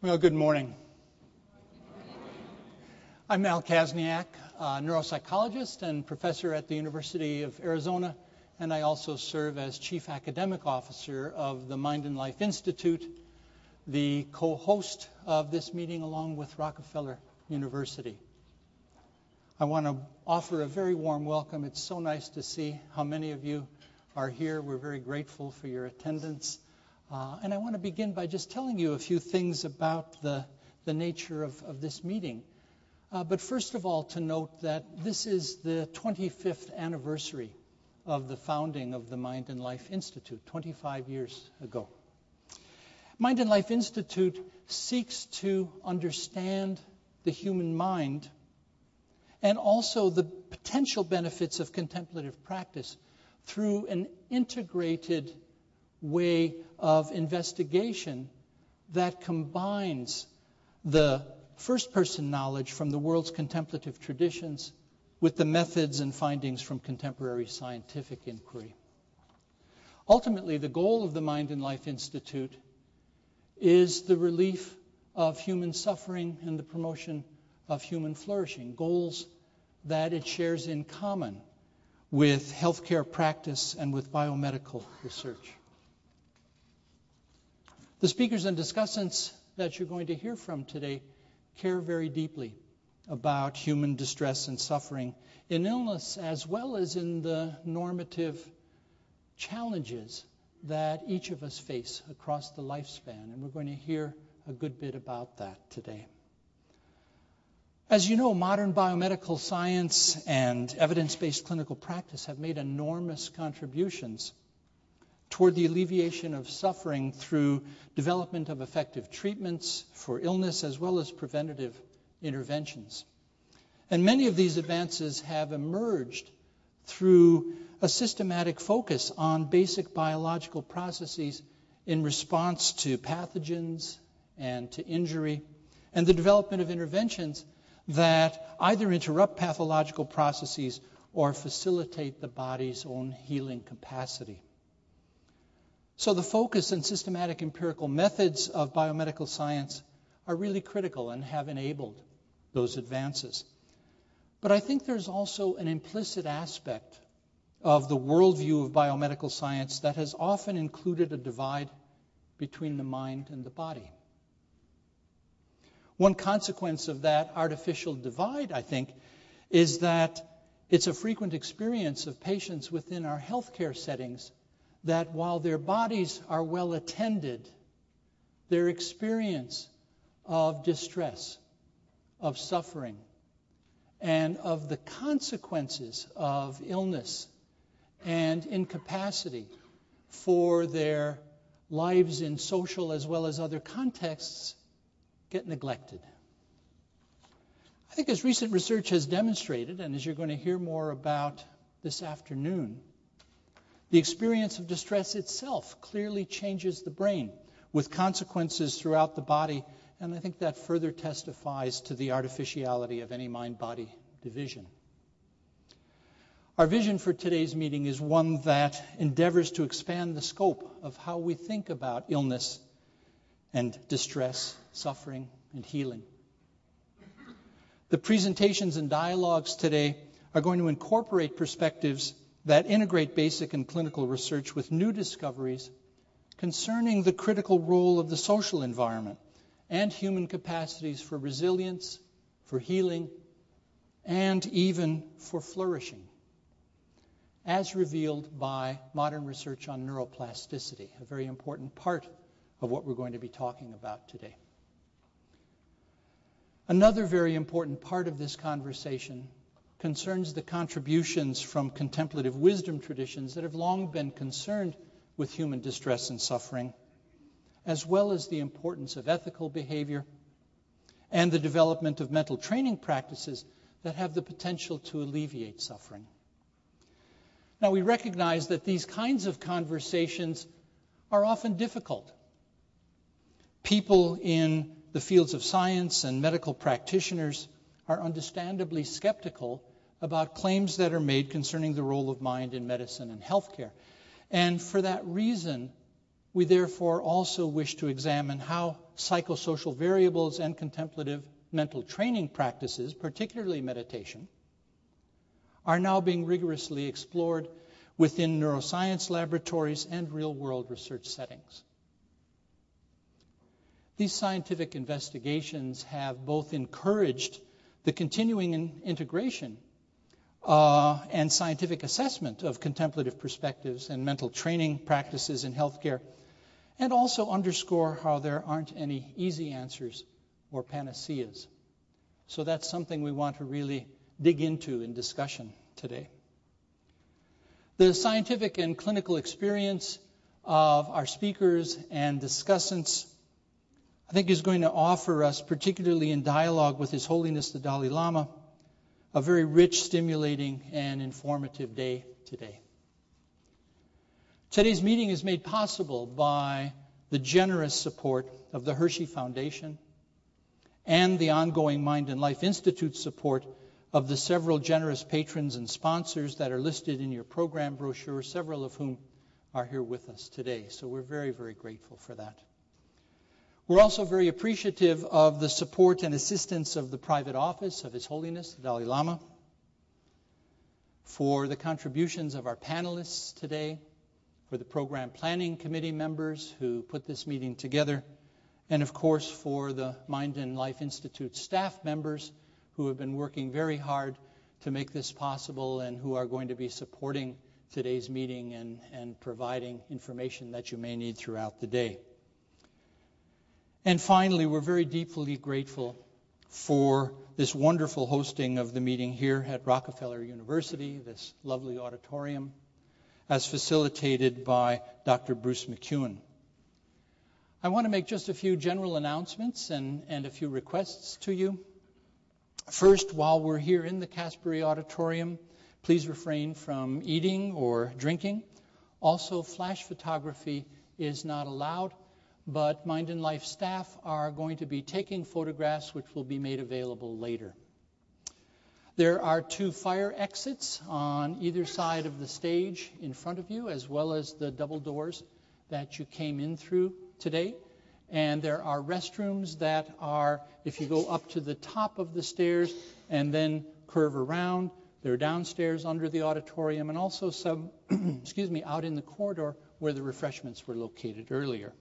Well, good morning. I'm Al Kazniak, a neuropsychologist and professor at the University of Arizona, and I also serve as Chief Academic Officer of the Mind and Life Institute, the co-host of this meeting along with Rockefeller University. I want to offer a very warm welcome. It's so nice to see how many of you are here. We're very grateful for your attendance. And I want to begin by just telling you a few things about the nature of this meeting. But first of all, to note that this is the 25th anniversary of the founding of the Mind and Life Institute, 25 years ago. Mind and Life Institute seeks to understand the human mind and also the potential benefits of contemplative practice through an integrated way of investigation that combines the first-person knowledge from the world's contemplative traditions with the methods and findings from contemporary scientific inquiry. Ultimately, the goal of the Mind and Life Institute is the relief of human suffering and the promotion of human flourishing, goals that it shares in common with healthcare practice and with biomedical research. The speakers and discussants that you're going to hear from today care very deeply about human distress and suffering in illness as well as in the normative challenges that each of us face across the lifespan. And we're going to hear a good bit about that today. As you know, modern biomedical science and evidence-based clinical practice have made enormous contributions toward the alleviation of suffering through development of effective treatments for illness as well as preventative interventions. And many of these advances have emerged through a systematic focus on basic biological processes in response to pathogens and to injury, and the development of interventions that either interrupt pathological processes or facilitate the body's own healing capacity. So the focus and systematic empirical methods of biomedical science are really critical and have enabled those advances. But I think there's also an implicit aspect of the worldview of biomedical science that has often included a divide between the mind and the body. One consequence of that artificial divide, I think, is that it's a frequent experience of patients within our healthcare settings that while their bodies are well attended, their experience of distress, of suffering, and of the consequences of illness and incapacity for their lives in social as well as other contexts get neglected. I think as recent research has demonstrated, and as you're going to hear more about this afternoon, the experience of distress itself clearly changes the brain with consequences throughout the body, and I think that further testifies to the artificiality of any mind-body division. Our vision for today's meeting is one that endeavors to expand the scope of how we think about illness and distress, suffering, and healing. The presentations and dialogues today are going to incorporate perspectives that integrate basic and clinical research with new discoveries concerning the critical role of the social environment and human capacities for resilience, for healing, and even for flourishing, as revealed by modern research on neuroplasticity, a very important part of what we're going to be talking about today. Another very important part of this conversation concerns the contributions from contemplative wisdom traditions that have long been concerned with human distress and suffering, as well as the importance of ethical behavior and the development of mental training practices that have the potential to alleviate suffering. Now, we recognize that these kinds of conversations are often difficult. People in the fields of science and medical practitioners are understandably skeptical about claims that are made concerning the role of mind in medicine and healthcare. And for that reason, we therefore also wish to examine how psychosocial variables and contemplative mental training practices, particularly meditation, are now being rigorously explored within neuroscience laboratories and real-world research settings. These scientific investigations have both encouraged the continuing integration and scientific assessment of contemplative perspectives and mental training practices in healthcare, and also underscore how there aren't any easy answers or panaceas. So that's something we want to really dig into in discussion today. The scientific and clinical experience of our speakers and discussants, I think, is going to offer us, particularly in dialogue with His Holiness the Dalai Lama, a very rich, stimulating, and informative day today. Today's meeting is made possible by the generous support of the Hershey Foundation and the ongoing Mind and Life Institute support of the several generous patrons and sponsors that are listed in your program brochure, several of whom are here with us today. So we're very, very grateful for that. We're also very appreciative of the support and assistance of the private office of His Holiness, the Dalai Lama, for the contributions of our panelists today, for the program planning committee members who put this meeting together, and of course for the Mind and Life Institute staff members who have been working very hard to make this possible and who are going to be supporting today's meeting and providing information that you may need throughout the day. And finally, we're very deeply grateful for this wonderful hosting of the meeting here at Rockefeller University, this lovely auditorium, as facilitated by Dr. Bruce McEwen. I want to make just a few general announcements and a few requests to you. First, while we're here in the Casbury Auditorium, please refrain from eating or drinking. Also, flash photography is not allowed, but Mind and Life staff are going to be taking photographs which will be made available later. There are 2 fire exits on either side of the stage in front of you, as well as the double doors that you came in through today. And there are restrooms that are, if you go up to the top of the stairs and then curve around, they're downstairs under the auditorium, and also some, out in the corridor where the refreshments were located earlier.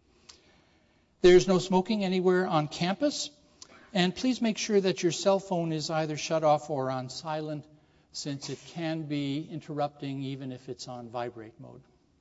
There's no smoking anywhere on campus, and please make sure that your cell phone is either shut off or on silent, since it can be interrupting even if it's on vibrate mode.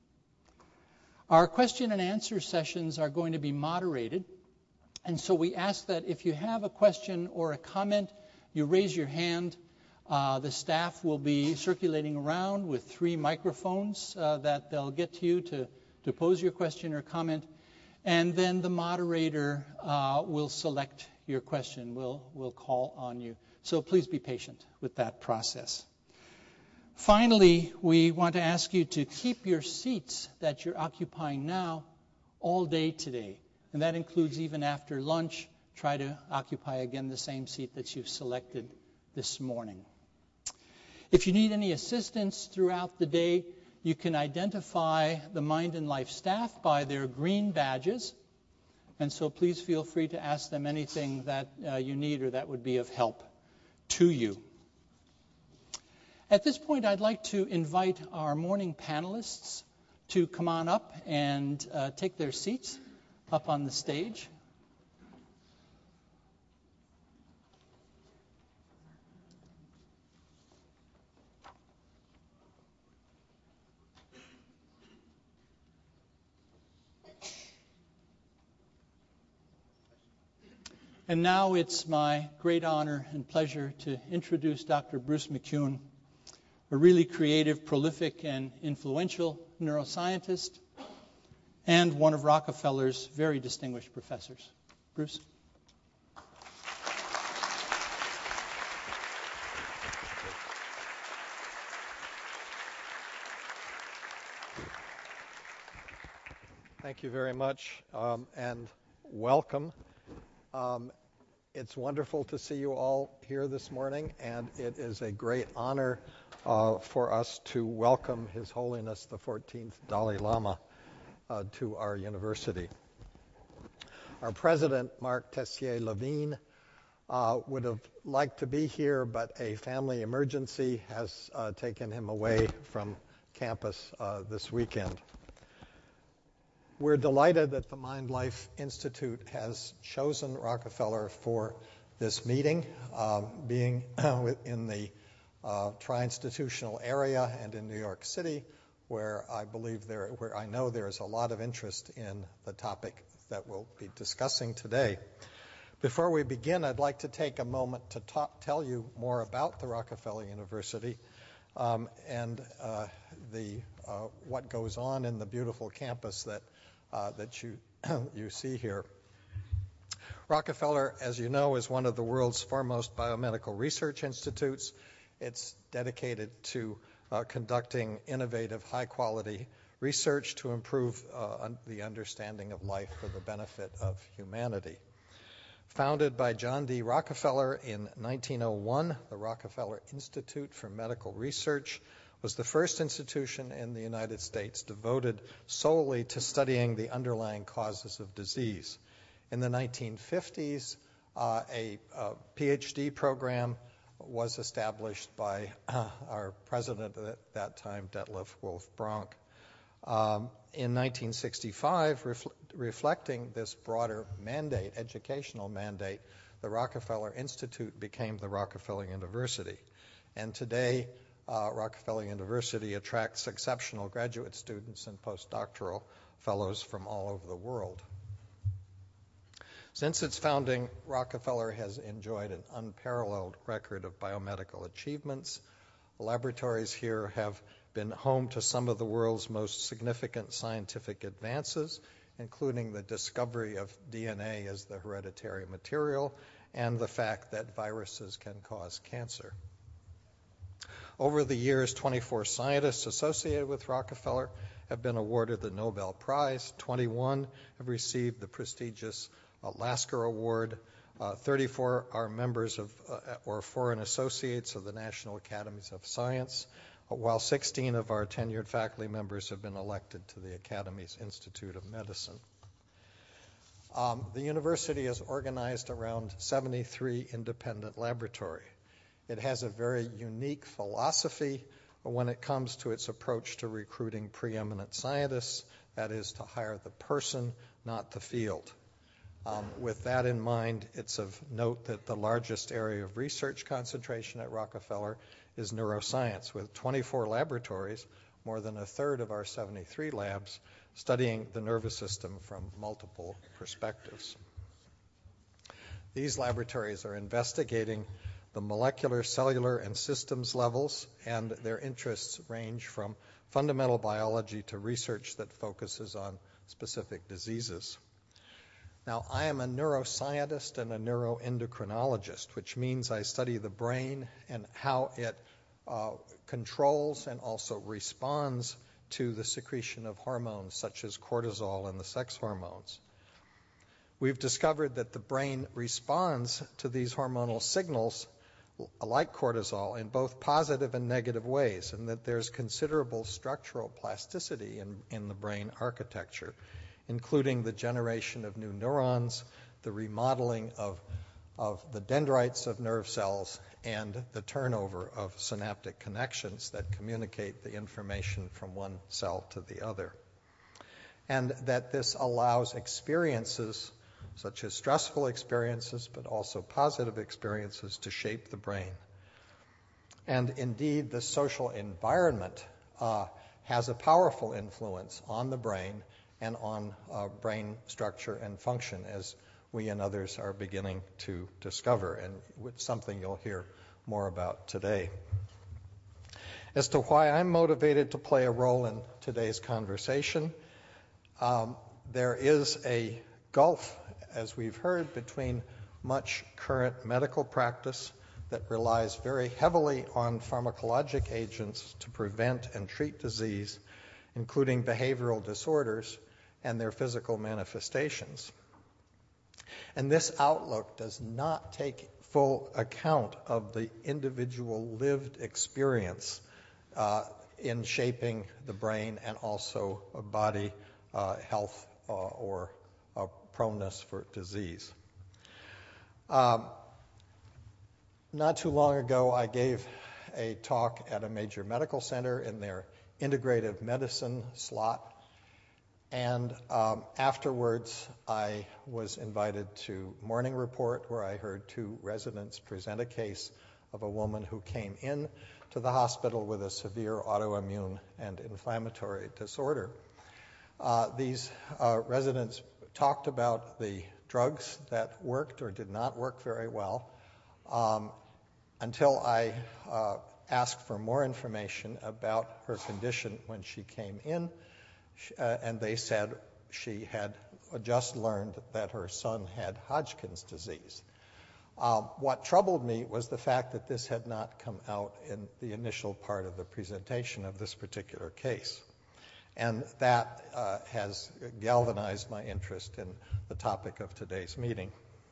Our question and answer sessions are going to be moderated, and so we ask that if you have a question or a comment, you raise your hand. The staff will be circulating around with 3 microphones that they'll get to you to pose your question or comment. And then the moderator will select your question. We'll call on you. So please be patient with that process. Finally, we want to ask you to keep your seats that you're occupying now all day today. And that includes even after lunch. Try to occupy again the same seat that you've selected this morning. If you need any assistance throughout the day, you can identify the Mind and Life staff by their green badges. And so please feel free to ask them anything that you need or that would be of help to you. At this point, I'd like to invite our morning panelists to come on up and take their seats up on the stage. And now it's my great honor and pleasure to introduce Dr. Bruce McEwen, a really creative, prolific, and influential neuroscientist, and one of Rockefeller's very distinguished professors. Bruce? Thank you very much, and welcome. It's wonderful to see you all here this morning, and it is a great honor for us to welcome His Holiness the 14th Dalai Lama to our university. Our president, Mark Tessier-Lavigne, would have liked to be here, but a family emergency has taken him away from campus this weekend. We're delighted that the Mind Life Institute has chosen Rockefeller for this meeting, being in the tri-institutional area and in New York City, where I know there is a lot of interest in the topic that we'll be discussing today. Before we begin, I'd like to take a moment to tell you more about the Rockefeller University and what goes on in the beautiful campus that you see here. Rockefeller, as you know, is one of the world's foremost biomedical research institutes. It's dedicated to conducting innovative, high-quality research to improve the understanding of life for the benefit of humanity. Founded by John D. Rockefeller in 1901, the Rockefeller Institute for Medical Research was the first institution in the United States devoted solely to studying the underlying causes of disease. In the 1950s, a PhD program was established by our president at that time, Detlef Wolf Bronk. In 1965, reflecting this broader mandate, educational mandate, the Rockefeller Institute became the Rockefeller University. And today, Rockefeller University attracts exceptional graduate students and postdoctoral fellows from all over the world. Since its founding, Rockefeller has enjoyed an unparalleled record of biomedical achievements. Laboratories here have been home to some of the world's most significant scientific advances, including the discovery of DNA as the hereditary material and the fact that viruses can cause cancer. Over the years, 24 scientists associated with Rockefeller have been awarded the Nobel Prize. 21 have received the prestigious Lasker Award. 34 are members of or foreign associates of the National Academies of Science, while 16 of our tenured faculty members have been elected to the Academy's Institute of Medicine. The university is organized around 73 independent laboratories. It has a very unique philosophy when it comes to its approach to recruiting preeminent scientists, that is, to hire the person, not the field. With that in mind, it's of note that the largest area of research concentration at Rockefeller is neuroscience, with 24 laboratories, more than a third of our 73 labs, studying the nervous system from multiple perspectives. These laboratories are investigating the molecular, cellular, and systems levels, and their interests range from fundamental biology to research that focuses on specific diseases. Now, I am a neuroscientist and a neuroendocrinologist, which means I study the brain and how it controls and also responds to the secretion of hormones such as cortisol and the sex hormones. We've discovered that the brain responds to these hormonal signals like cortisol in both positive and negative ways, and that there's considerable structural plasticity in the brain architecture, including the generation of new neurons, the remodeling of the dendrites of nerve cells, and the turnover of synaptic connections that communicate the information from one cell to the other. And that this allows experiences, such as stressful experiences, but also positive experiences, to shape the brain. And indeed, the social environment has a powerful influence on the brain and on brain structure and function, as we and others are beginning to discover, and it's something you'll hear more about today. As to why I'm motivated to play a role in today's conversation, there is a gulf, as we've heard, between much current medical practice that relies very heavily on pharmacologic agents to prevent and treat disease, including behavioral disorders, and their physical manifestations. And this outlook does not take full account of the individual lived experience in shaping the brain and also a body health or proneness for disease. Not too long ago, I gave a talk at a major medical center in their integrative medicine slot. And afterwards, I was invited to Morning Report, where I heard two residents present a case of a woman who came in to the hospital with a severe autoimmune and inflammatory disorder. These residents talked about the drugs that worked or did not work very well until I asked for more information about her condition when she came in, and they said she had just learned that her son had Hodgkin's disease. What troubled me was the fact that this had not come out in the initial part of the presentation of this particular case. And that has galvanized my interest in the topic of today's meeting.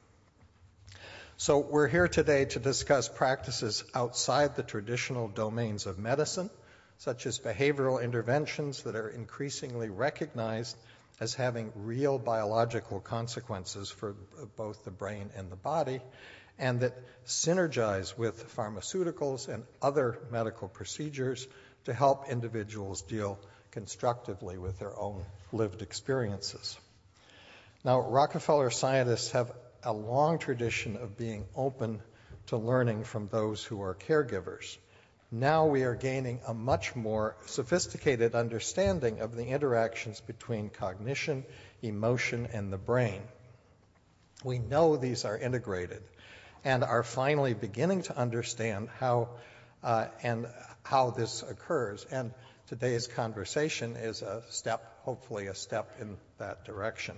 So we're here today to discuss practices outside the traditional domains of medicine, such as behavioral interventions that are increasingly recognized as having real biological consequences for both the brain and the body, and that synergize with pharmaceuticals and other medical procedures to help individuals deal constructively with their own lived experiences. Now, Rockefeller scientists have a long tradition of being open to learning from those who are caregivers. Now we are gaining a much more sophisticated understanding of the interactions between cognition, emotion, and the brain. We know these are integrated and are finally beginning to understand how this occurs. And today's conversation is a step, hopefully a step in that direction.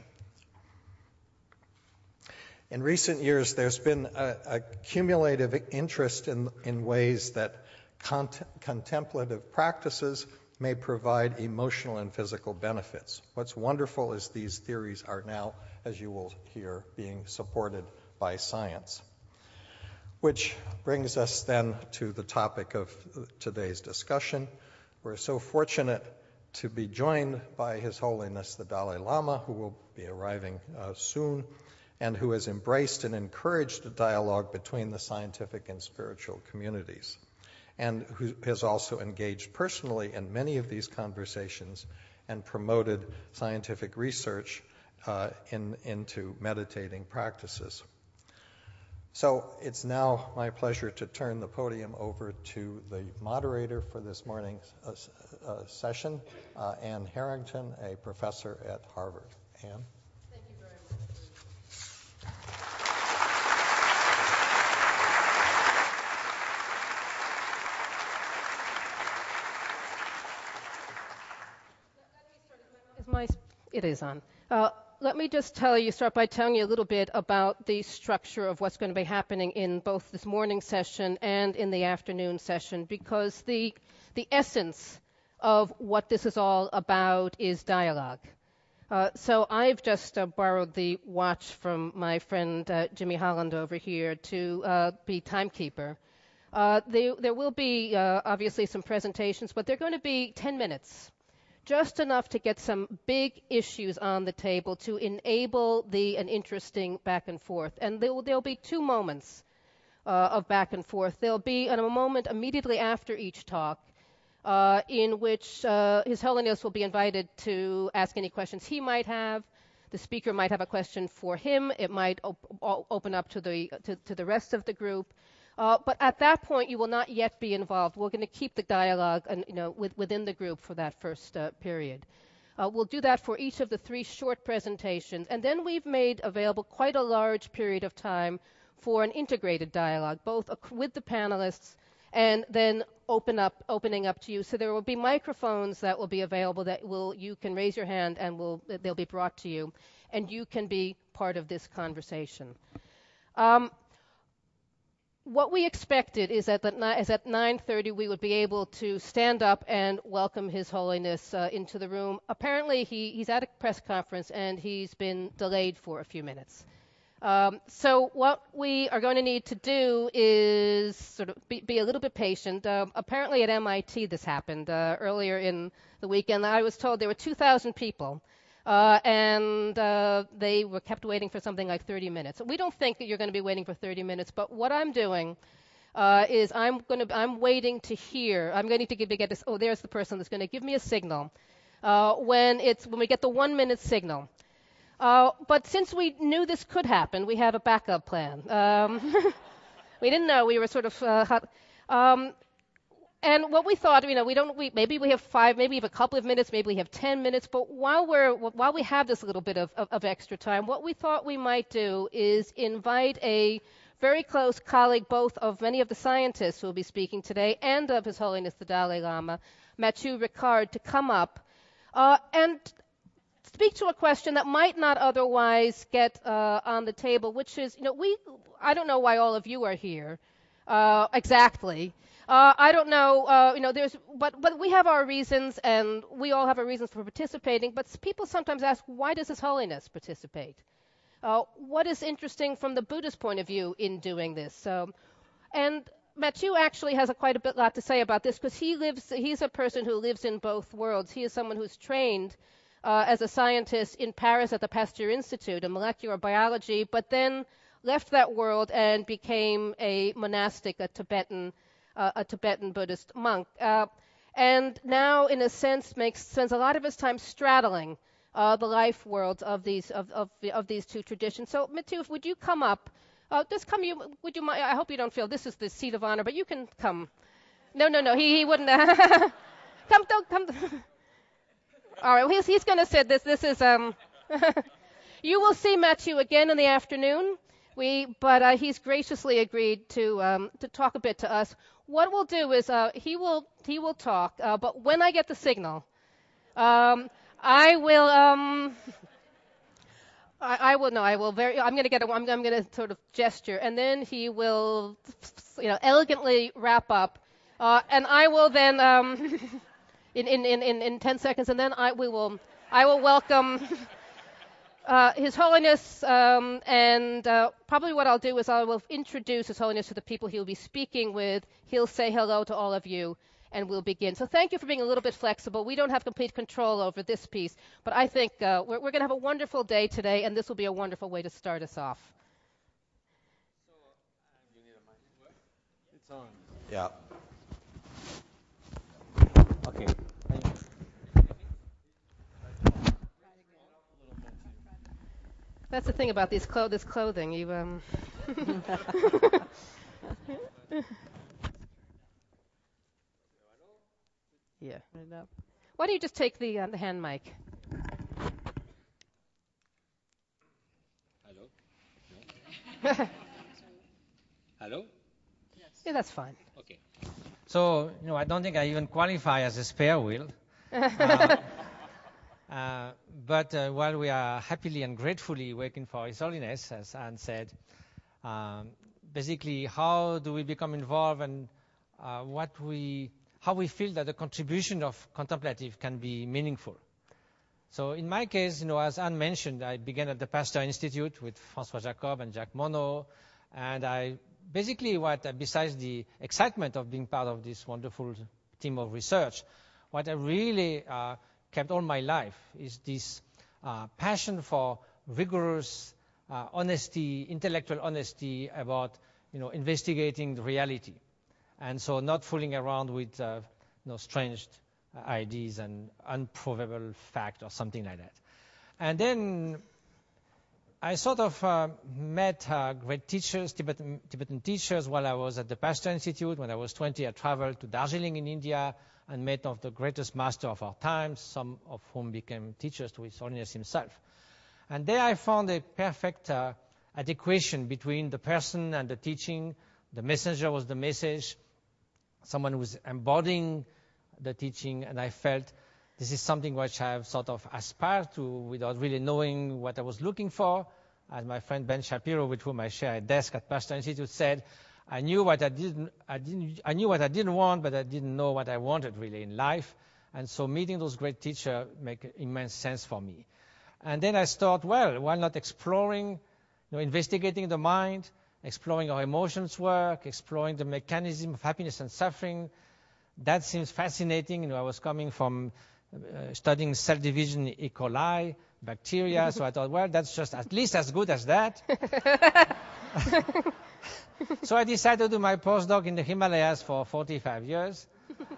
In recent years, there's been a cumulative interest in ways that contemplative practices may provide emotional and physical benefits. What's wonderful is these theories are now, as you will hear, being supported by science. Which brings us then to the topic of today's discussion. We're so fortunate to be joined by His Holiness the Dalai Lama, who will be arriving soon, and who has embraced and encouraged a dialogue between the scientific and spiritual communities, and who has also engaged personally in many of these conversations and promoted scientific research into meditating practices. So it's now my pleasure to turn the podium over to the moderator for this morning's session, Anne Harrington, a professor at Harvard. Anne? Thank you very much. It is on. Let me just start by telling you a little bit about the structure of what's going to be happening in both this morning session and in the afternoon session, because the essence of what this is all about is dialogue. So I've just borrowed the watch from my friend Jimmy Holland over here to be timekeeper. There will be obviously some presentations, but they're going to be 10 minutes. Just enough to get some big issues on the table to enable an interesting back and forth. And there'll be two moments of back and forth. There'll be a moment immediately after each talk in which His Holiness will be invited to ask any questions he might have. The speaker might have a question for him. It might open up to the rest of the group. But at that point, you will not yet be involved. We're going to keep the dialogue within the group for that first period. We'll do that for each of the three short presentations. And then we've made available quite a large period of time for an integrated dialogue, both with the panelists and then opening up to you. So there will be microphones that will be available that you can raise your hand and they'll be brought to you. And you can be part of this conversation. What we expected is that at 9:30 we would be able to stand up and welcome His Holiness into the room. Apparently he's at a press conference and he's been delayed for a few minutes. So what we are going to need to do is sort of be a little bit patient. Apparently at MIT this happened earlier in the weekend. I was told there were 2,000 people and they were kept waiting for something like 30 minutes. We don't think that you're going to be waiting for 30 minutes, but what I'm doing is I'm waiting to hear. I'm going to get this. Oh, there's the person that's going to give me a signal when we get the 1 minute signal. But since we knew this could happen, we have a backup plan. We didn't know. We were sort of hot. And what we thought, maybe we have 5, maybe we have a couple of minutes, maybe we have 10 minutes. But while we have this little bit of extra time, what we thought we might do is invite a very close colleague, both of many of the scientists who will be speaking today and of His Holiness the Dalai Lama, Matthieu Ricard, to come up and speak to a question that might not otherwise get on the table, which is, I don't know why all of you are here exactly. I don't know, but we have our reasons, and we all have our reasons for participating. But people sometimes ask, why does His Holiness participate? What is interesting from the Buddhist point of view in doing this? And Matthieu actually has quite a lot to say about this, because he's a person who lives in both worlds. He is someone who's trained as a scientist in Paris at the Pasteur Institute in molecular biology, but then left that world and became a monastic, a Tibetan Buddhist monk, and now, in a sense, spends a lot of his time straddling the life worlds of these two traditions. So, Matthieu, would you come up? Just come. Would you mind? I hope you don't feel this is the seat of honor, but you can come. No. He wouldn't. Come. All right. He's going to sit. This is. You will see Matthieu again in the afternoon. But he's graciously agreed to talk a bit to us. What we'll do is he will talk. But when I get the signal, I will. I will. No, I will. I'm going to sort of gesture, and then he will, elegantly wrap up, and I will then in 10 seconds, and then I will welcome. His Holiness, and probably what I'll do is I will introduce His Holiness to the people he will be speaking with. He'll say hello to all of you, and we'll begin. So thank you for being a little bit flexible. We don't have complete control over this piece, but I think we're going to have a wonderful day today, and this will be a wonderful way to start us off. You need a mic? It's on. Yeah. Okay. That's the thing about this clothing. Yeah. Why don't you just take the hand mic? Hello? Hello? Yeah, that's fine. Okay. So, I don't think I even qualify as a spare wheel. But while we are happily and gratefully working for His Holiness, as Anne said, basically, how do we become involved, and how we feel that the contribution of contemplative can be meaningful. So in my case, as Anne mentioned, I began at the Pasteur Institute with François Jacob and Jacques Monod, and besides the excitement of being part of this wonderful team of research, what I really kept all my life is this passion for rigorous honesty, intellectual honesty about investigating the reality, and so not fooling around with strange ideas and unprovable fact or something like that. And then I sort of met great teachers, Tibetan teachers, while I was at the Pasteur Institute. When I was 20, I traveled to Darjeeling in India and met of the greatest master of our times, some of whom became teachers to His Holiness himself. And there I found a perfect adequation between the person and the teaching. The messenger was the message, someone who was embodying the teaching, and I felt this is something which I have sort of aspired to without really knowing what I was looking for. As my friend Ben Shapiro, with whom I share a desk at Pasteur Institute, said, I knew what I didn't want, but I didn't know what I wanted really in life. And so meeting those great teachers make immense sense for me. And then I thought, well, why not exploring, investigating the mind, exploring how emotions work, exploring the mechanism of happiness and suffering. That seems fascinating. I was coming from studying cell division in E. coli, bacteria. So I thought, well, that's just at least as good as that. So I decided to do my postdoc in the Himalayas for 45 years.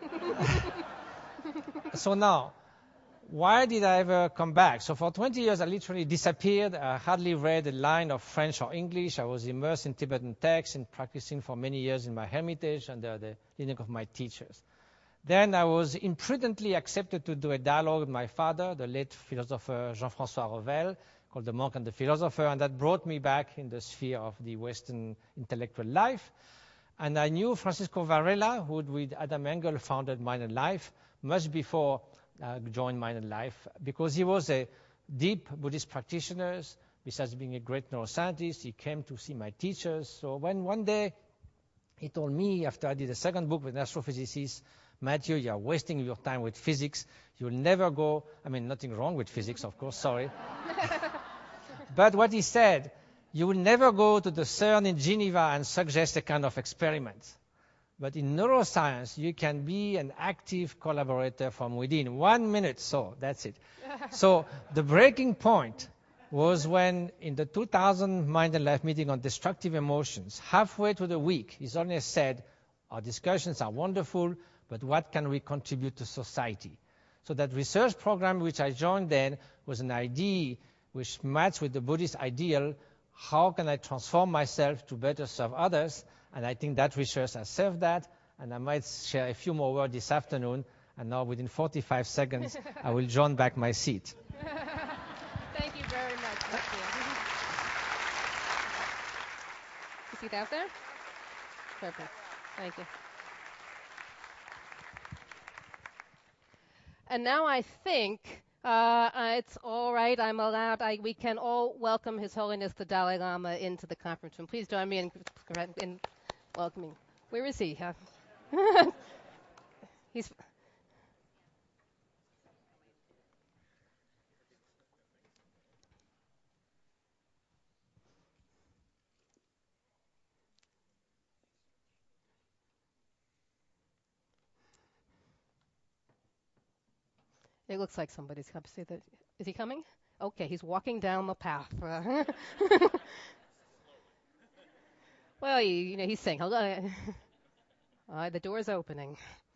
So now, why did I ever come back? So for 20 years, I literally disappeared. I hardly read a line of French or English. I was immersed in Tibetan texts and practicing for many years in my hermitage under the leading of my teachers. Then I was imprudently accepted to do a dialogue with my father, the late philosopher Jean-François Revel, called The Monk and the Philosopher, and that brought me back in the sphere of the Western intellectual life. And I knew Francisco Varela, who with Adam Engel founded Mind and Life, much before I joined Mind and Life, because he was a deep Buddhist practitioner. Besides being a great neuroscientist, he came to see my teachers. So when one day he told me, after I did a second book with an astrophysicist, Matthew, you are wasting your time with physics. You'll never go. I mean, nothing wrong with physics, of course, sorry. But what he said, you will never go to the CERN in Geneva and suggest a kind of experiment. But in neuroscience, you can be an active collaborator from within 1 minute. So that's it. So the breaking point was when in the 2000 Mind and Life meeting on destructive emotions, halfway through the week, he suddenly said, our discussions are wonderful, but what can we contribute to society? So that research program which I joined then was an idea which matched with the Buddhist ideal, how can I transform myself to better serve others? And I think that research has served that, and I might share a few more words this afternoon, and now within 45 seconds, I will join back my seat. Thank you very much, Matthew. You see that there? Perfect. Thank you. And now I think it's all right. I'm allowed. We can all welcome His Holiness the Dalai Lama into the conference room. Please join me in welcoming. Where is he? He's. It looks like somebody's come. See that? Is he coming? Okay, he's walking down the path. Well, he's saying hello. The door's opening.